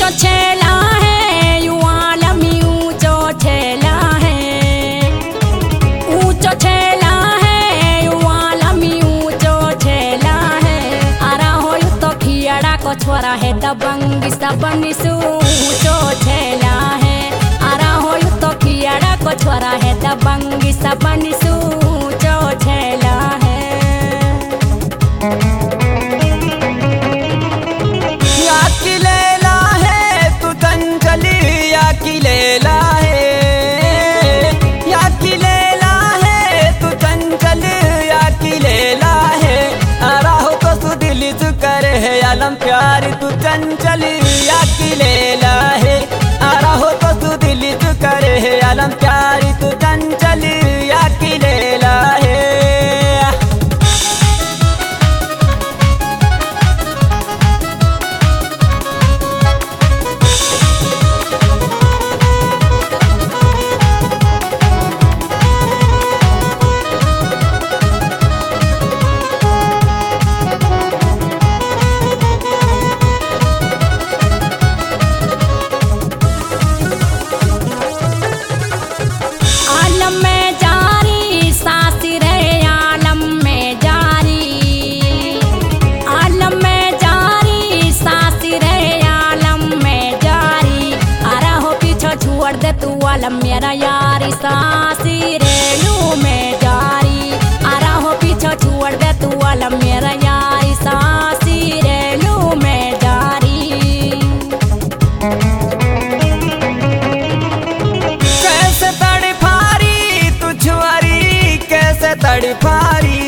ऊंचो छेला है यू आलमी ऊंचो छेला है, ऊंचो छेला है यू आलमी ऊंचो छेला है। आरा हो यू तो खियाड़ा को छोरा है दबंगी सबनी ऊंचो छेला है। आरा हो यू तो खियाड़ा को छोरा है दबंगी सबनी ऊंचो छेला है। आलम प्यारी तू चंचल या की लेला है। आरा हो तो तू दिल तू करे है आलम प्यारी तू चंचल या की लेला है। तू आलम मेरा यारी सासी रेलू में जारी। आरा हो पीछे छोड़ दे तू आलम मेरा यारी सासी रेलू में जारी। कैसे तड़फारी तू छुआरी कैसे तड़फारी,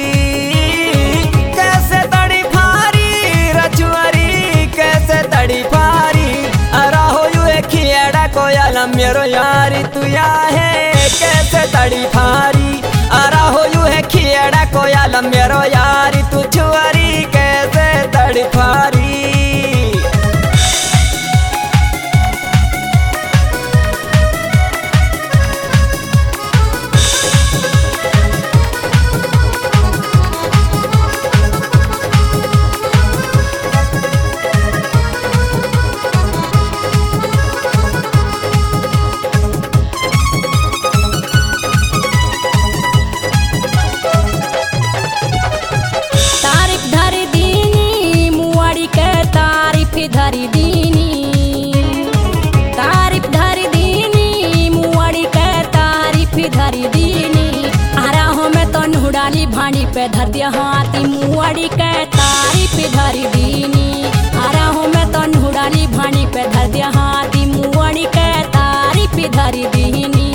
कैसे तड़फारी रछुआरी कैसे तड़फारी। आरा हो यू खियाड़ा को आलम मेरो यारी तू या है कैसे तड़फारी। आरा हो यू है खियाड़ा को आलम मेरो यारी तू छुआरी कैसे तड़फारी। धरी दीनी तारीफ धरी दीनी मुआड़ी के तारीफ धरी दीनी। आरा हो मैं तो नुड़ाली भानी पे धर दिया हाथी मुआड़ी के तारीफ धरी दीनी। आरा हो मैं तो नुड़ाली भानी पे धर दिया हाथी मुआड़ी के तारीफ धरी दीनी।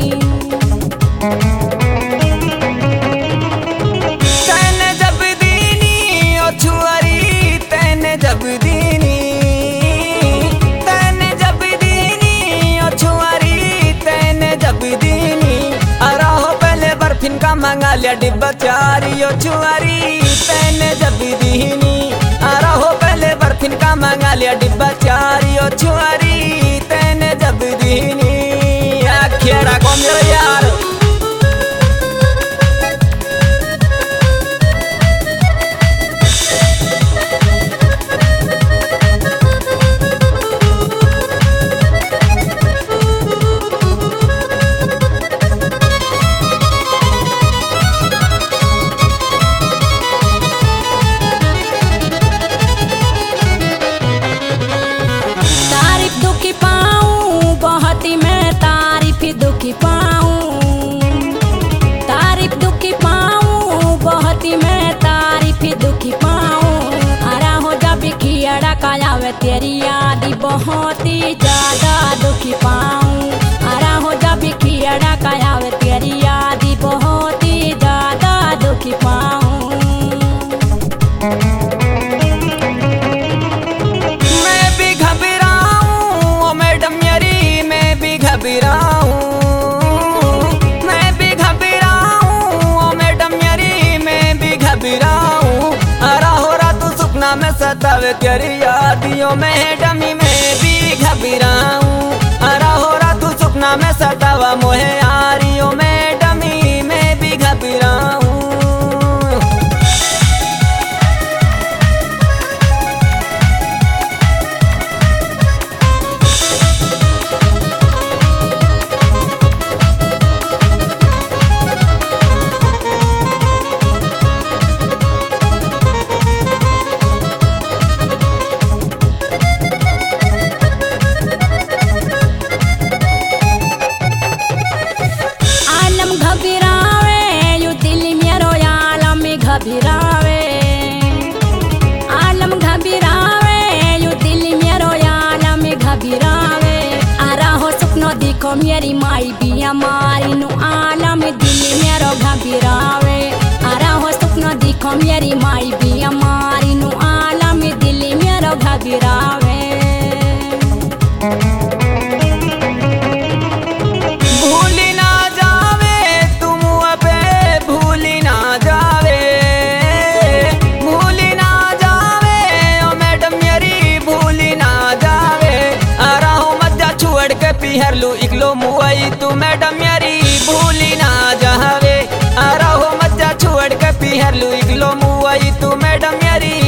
तैने जब दीनी ओ छुआरी तैने जब दीनी, का मंगा लिया डिब्बा चारी ओ छुआरी तैने जब दीनी। आरा हो पहले बर्फिन का मंगा लिया डिब्बा चारी ओ छुआरी तैने जब दीनी। खेड़ा को मेरा यार दुखी पाऊं तारीफ दुखी पाऊं बहुत ही मैं तारीफ दुखी पाऊं। आरा हो जब खियाड़ा कायावे तेरी याद बहुत ही ज्यादा दुखी पाऊं। आरा हो जब खियाड़ा कायावे तेरी याद बहुत ही ज्यादा दुखी पाऊं। मैं भी घबराऊं ओ मैडम यारी मैं भी घबराऊं, आरा हो रहा तू सुपना में सतावे तेरी यादियों में डमी में भी घबराऊं। आरा हो रहा तू सुपना में सतावा मोहे यारियों में डमी में भी घबराऊं। मेरी माई भी हमारी नु आलम दिल मेरो घबरावे अरा हो सपना दिखो मेरी माई भी हमारी नु आलम दिल मेरो घबरावे भूली ना जावे तुम अबे भूली ना जावे भूली ना जावे ओ मैडम मेरी भूली ना जावे अरा हो मध्या छुड़ के पिहर लू इकलो मुआई तू मैडम मेरी भूली ना जावे अरा हो मध्या छुड़ के पिहर लू इकलो मुआई तू मैडम मेरी